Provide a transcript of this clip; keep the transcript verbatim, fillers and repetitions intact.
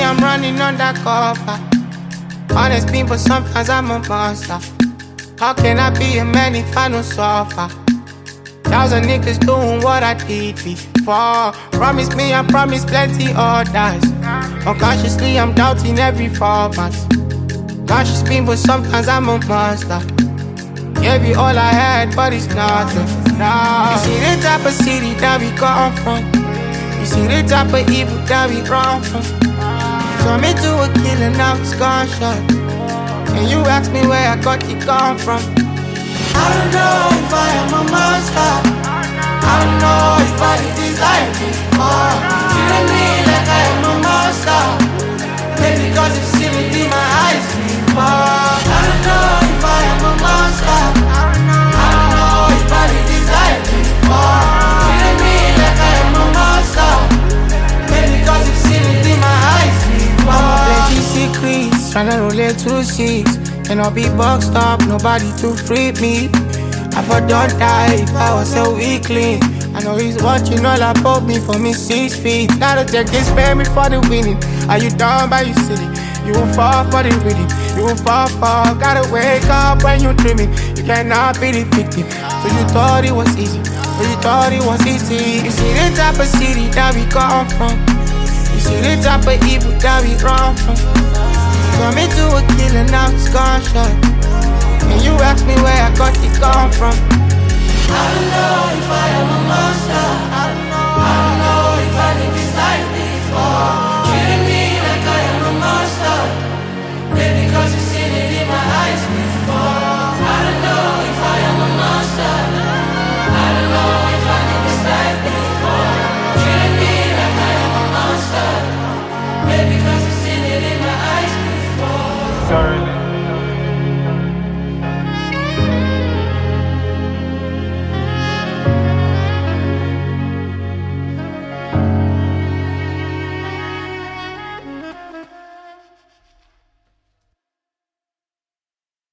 I'm running undercover. Honest people, sometimes I'm a monster. How can I be a man if I don't suffer? Thousand niggas doing what I did before. Promise me, I promise plenty others. Unconsciously, I'm doubting every format. Conscious being, but sometimes I'm a monster. Gave you all I had, but it's nothing. No. You see the type of city that we come from. You see the type of evil that we run from. Turn me to a killer, now it's gunshot. And you ask me where I got it come from. I don't know if I am a monster. I don't know if I did desire before. Treating me like I am a monster. Maybe because it's seen within my eyes before. I don't know if I am a monster. I don't know if I did desire before. Treating me like I am a monster. Maybe because it's seen within my eyes before. Plenty secrets, tryna relate to six. And I'll be boxed up, nobody to free me. I thought don't die if I was so weakling. I know he's watching all about me from his six feet. Now to take this payment for the winning. Are you down by your city? You won't fall for the rhythm. You won't fall for. Gotta wake up when you're dreaming. You cannot be the victim. So you thought it was easy. So you thought it was easy. You see the type of city that we come from. You see the type of evil that we run from. Turn me to a killer, now it's gunshot. And you ask me where I got it come from. I don't know if I am a monster. I don't